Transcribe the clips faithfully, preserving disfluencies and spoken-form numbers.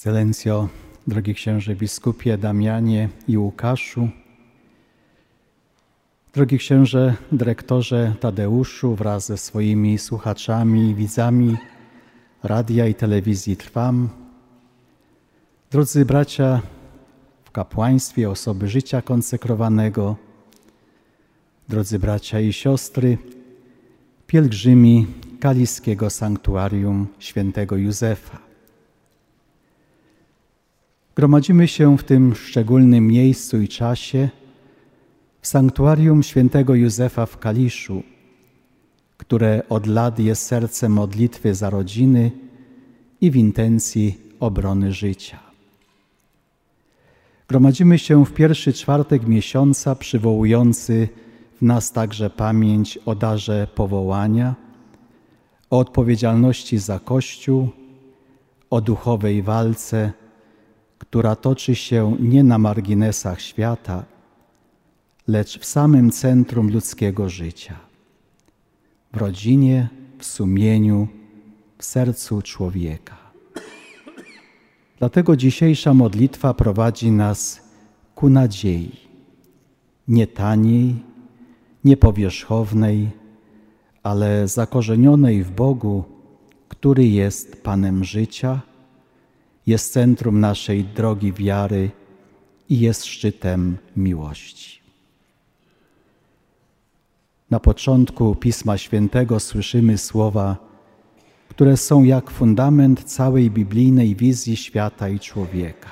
Ekscelencjo, drogi księże biskupie Damianie i Łukaszu, drogi księże dyrektorze Tadeuszu wraz ze swoimi słuchaczami i widzami radia i telewizji Trwam, drodzy bracia w kapłaństwie, osoby życia konsekrowanego, drodzy bracia i siostry, pielgrzymi Kaliskiego Sanktuarium Świętego Józefa. Gromadzimy się w tym szczególnym miejscu i czasie w Sanktuarium Świętego Józefa w Kaliszu, które od lat jest sercem modlitwy za rodziny i w intencji obrony życia. Gromadzimy się w pierwszy czwartek miesiąca przywołujący w nas także pamięć o darze powołania, o odpowiedzialności za Kościół, o duchowej walce, która toczy się nie na marginesach świata, lecz w samym centrum ludzkiego życia, w rodzinie, w sumieniu, w sercu człowieka. Dlatego dzisiejsza modlitwa prowadzi nas ku nadziei, nie taniej, nie powierzchownej, ale zakorzenionej w Bogu, który jest Panem życia, jest centrum naszej drogi wiary i jest szczytem miłości. Na początku Pisma Świętego słyszymy słowa, które są jak fundament całej biblijnej wizji świata i człowieka.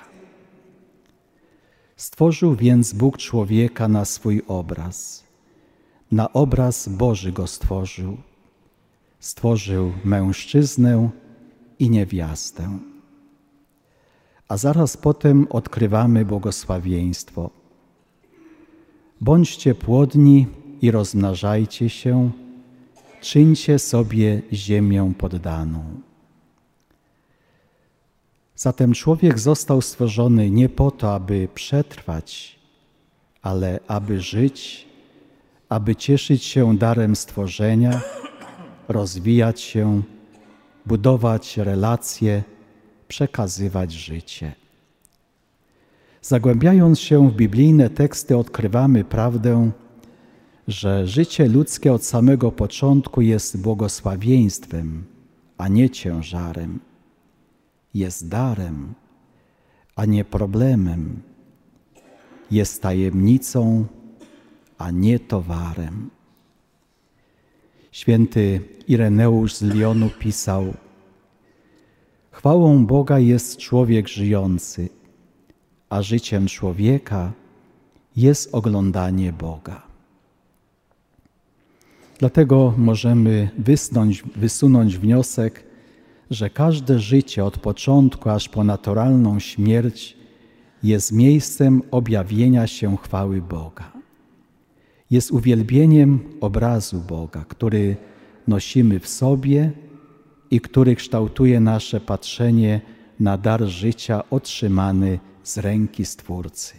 Stworzył więc Bóg człowieka na swój obraz. Na obraz Boży go stworzył. Stworzył mężczyznę i niewiastę. A zaraz potem odkrywamy błogosławieństwo. Bądźcie płodni i rozmnażajcie się, czyńcie sobie ziemię poddaną. Zatem człowiek został stworzony nie po to, aby przetrwać, ale aby żyć, aby cieszyć się darem stworzenia, rozwijać się, budować relacje, przekazywać życie. Zagłębiając się w biblijne teksty, odkrywamy prawdę, że życie ludzkie od samego początku jest błogosławieństwem, a nie ciężarem. Jest darem, a nie problemem. Jest tajemnicą, a nie towarem. Święty Ireneusz z Lyonu pisał: chwałą Boga jest człowiek żyjący, a życiem człowieka jest oglądanie Boga. Dlatego możemy wysnąć, wysunąć wniosek, że każde życie od początku aż po naturalną śmierć jest miejscem objawienia się chwały Boga. Jest uwielbieniem obrazu Boga, który nosimy w sobie i który kształtuje nasze patrzenie na dar życia otrzymany z ręki Stwórcy.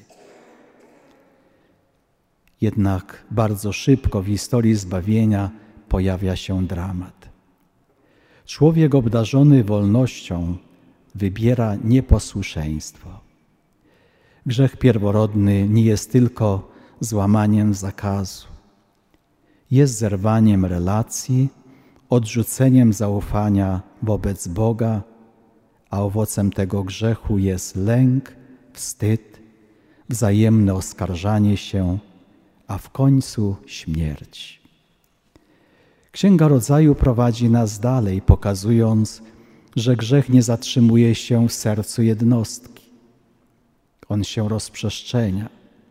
Jednak bardzo szybko w historii zbawienia pojawia się dramat. Człowiek obdarzony wolnością wybiera nieposłuszeństwo. Grzech pierworodny nie jest tylko złamaniem zakazu. Jest zerwaniem relacji, odrzuceniem zaufania wobec Boga, a owocem tego grzechu jest lęk, wstyd, wzajemne oskarżanie się, a w końcu śmierć. Księga Rodzaju prowadzi nas dalej, pokazując, że grzech nie zatrzymuje się w sercu jednostki. On się rozprzestrzenia.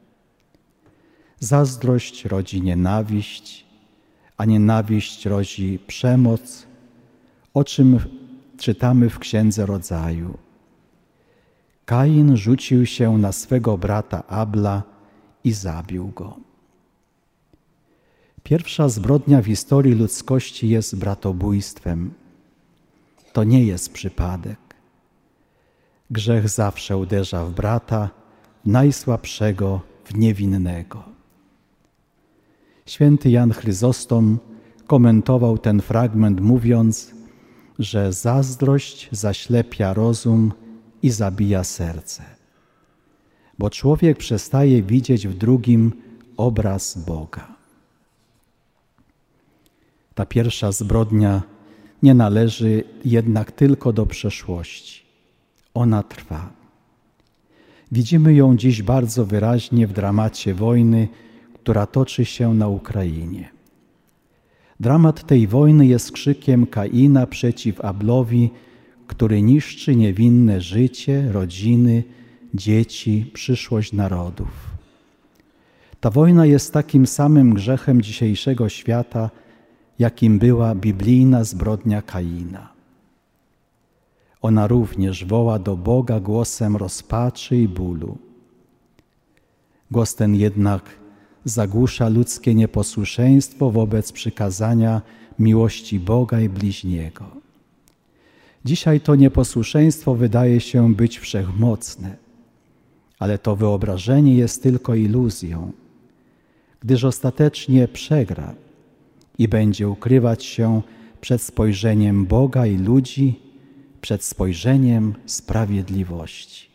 Zazdrość rodzi nienawiść, a nienawiść rodzi przemoc, o czym czytamy w Księdze Rodzaju. Kain rzucił się na swego brata Abla i zabił go. Pierwsza zbrodnia w historii ludzkości jest bratobójstwem. To nie jest przypadek. Grzech zawsze uderza w brata, w najsłabszego, w niewinnego. Święty Jan Chryzostom komentował ten fragment mówiąc, że zazdrość zaślepia rozum i zabija serce, bo człowiek przestaje widzieć w drugim obraz Boga. Ta pierwsza zbrodnia nie należy jednak tylko do przeszłości. Ona trwa. Widzimy ją dziś bardzo wyraźnie w dramacie wojny, która toczy się na Ukrainie. Dramat tej wojny jest krzykiem Kaina przeciw Ablowi, który niszczy niewinne życie, rodziny, dzieci, przyszłość narodów. Ta wojna jest takim samym grzechem dzisiejszego świata, jakim była biblijna zbrodnia Kaina. Ona również woła do Boga głosem rozpaczy i bólu. Głos ten jednak zagłusza ludzkie nieposłuszeństwo wobec przykazania miłości Boga i bliźniego. Dzisiaj to nieposłuszeństwo wydaje się być wszechmocne, ale to wyobrażenie jest tylko iluzją, gdyż ostatecznie przegra i będzie ukrywać się przed spojrzeniem Boga i ludzi, przed spojrzeniem sprawiedliwości.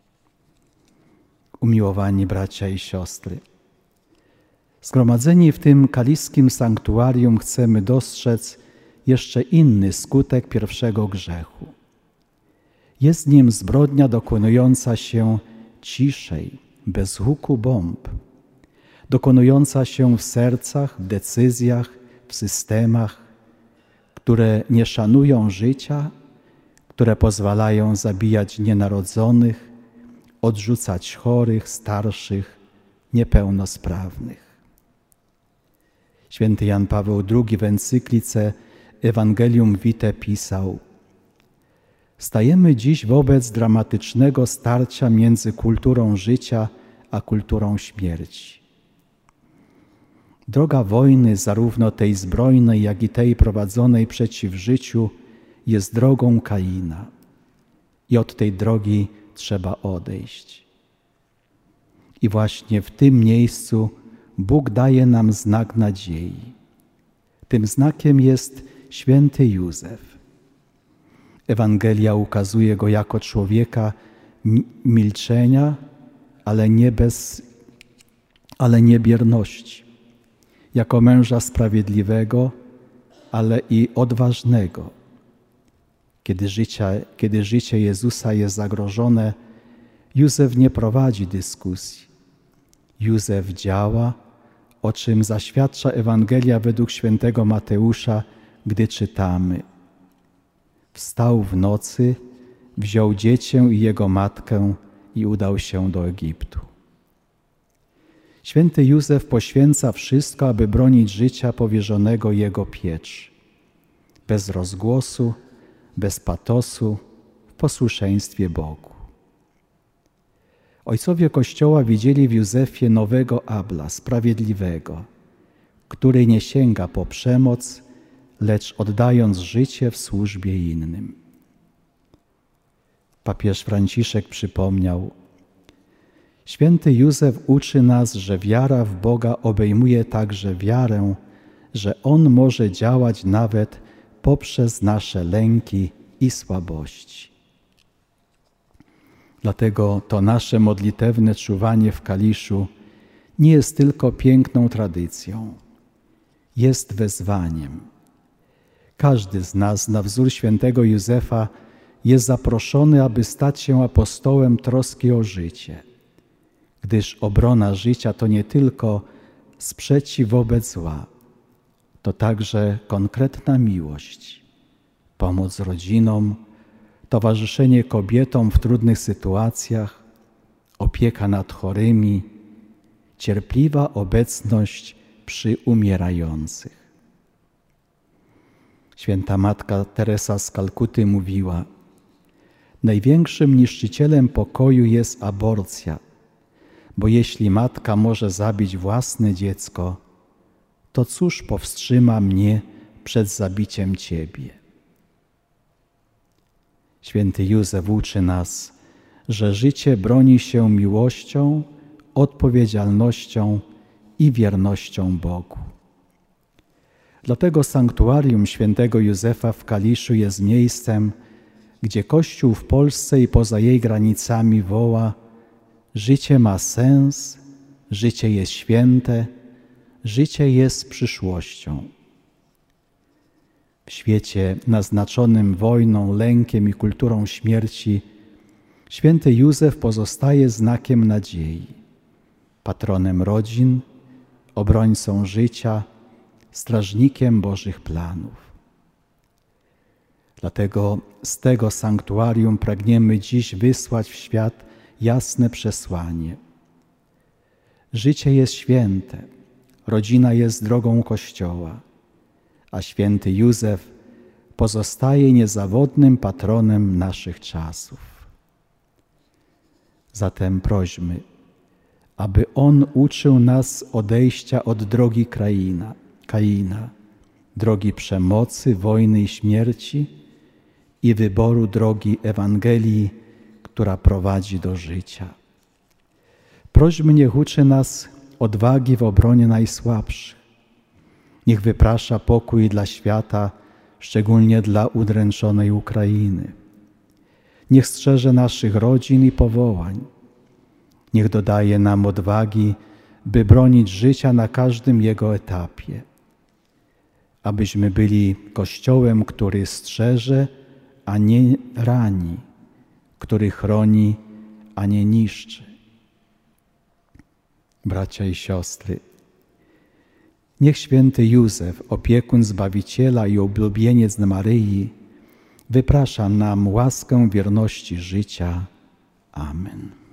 Umiłowani bracia i siostry, zgromadzeni w tym kaliskim sanktuarium chcemy dostrzec jeszcze inny skutek pierwszego grzechu. Jest nim zbrodnia dokonująca się ciszej, bez huku bomb, dokonująca się w sercach, w decyzjach, w systemach, które nie szanują życia, które pozwalają zabijać nienarodzonych, odrzucać chorych, starszych, niepełnosprawnych. Święty Jan Paweł drugi w encyklice Evangelium Vitae pisał: stajemy dziś wobec dramatycznego starcia między kulturą życia a kulturą śmierci. Droga wojny, zarówno tej zbrojnej, jak i tej prowadzonej przeciw życiu, jest drogą Kaina i od tej drogi trzeba odejść. I właśnie w tym miejscu Bóg daje nam znak nadziei. Tym znakiem jest święty Józef. Ewangelia ukazuje go jako człowieka milczenia, ale nie bez, ale nie bierności. Jako męża sprawiedliwego, ale i odważnego. Kiedy życie, kiedy życie Jezusa jest zagrożone, Józef nie prowadzi dyskusji. Józef działa, o czym zaświadcza Ewangelia według świętego Mateusza, gdy czytamy: wstał w nocy, wziął dziecię i jego matkę i udał się do Egiptu. Święty Józef poświęca wszystko, aby bronić życia powierzonego jego pieczy. Bez rozgłosu, bez patosu, w posłuszeństwie Bogu. Ojcowie Kościoła widzieli w Józefie nowego Abla, sprawiedliwego, który nie sięga po przemoc, lecz oddając życie w służbie innym. Papież Franciszek przypomniał: święty Józef uczy nas, że wiara w Boga obejmuje także wiarę, że On może działać nawet poprzez nasze lęki i słabości. Dlatego to nasze modlitewne czuwanie w kaliszu nie jest tylko piękną tradycją, jest wezwaniem. Każdy z nas na wzór świętego Józefa jest zaproszony, aby stać się apostołem troski o życie, gdyż obrona życia to nie tylko sprzeciw wobec zła, to także konkretna miłość, pomoc rodzinom, towarzyszenie kobietom w trudnych sytuacjach, opieka nad chorymi, cierpliwa obecność przy umierających. Święta Matka Teresa z Kalkuty mówiła: największym niszczycielem pokoju jest aborcja, bo jeśli matka może zabić własne dziecko, to cóż powstrzyma mnie przed zabiciem Ciebie? Święty Józef uczy nas, że życie broni się miłością, odpowiedzialnością i wiernością Bogu. Dlatego sanktuarium świętego Józefa w Kaliszu jest miejscem, gdzie Kościół w Polsce i poza jej granicami woła: życie ma sens, życie jest święte, życie jest przyszłością. W świecie naznaczonym wojną, lękiem i kulturą śmierci święty Józef pozostaje znakiem nadziei, patronem rodzin, obrońcą życia, strażnikiem Bożych planów. Dlatego z tego sanktuarium pragniemy dziś wysłać w świat jasne przesłanie. Życie jest święte, rodzina jest drogą Kościoła, a święty Józef pozostaje niezawodnym patronem naszych czasów. Zatem prośmy, aby On uczył nas odejścia od drogi Kaina, Kaina, drogi przemocy, wojny i śmierci i wyboru drogi Ewangelii, która prowadzi do życia. Prośmy, niech uczy nas odwagi w obronie najsłabszych. Niech wyprasza pokój dla świata, szczególnie dla udręczonej Ukrainy. Niech strzeże naszych rodzin i powołań. Niech dodaje nam odwagi, by bronić życia na każdym jego etapie. Abyśmy byli Kościołem, który strzeże, a nie rani, który chroni, a nie niszczy. Bracia i siostry, niech święty Józef, opiekun Zbawiciela i oblubieniec Maryi, wyprasza nam łaskę wierności życia. Amen.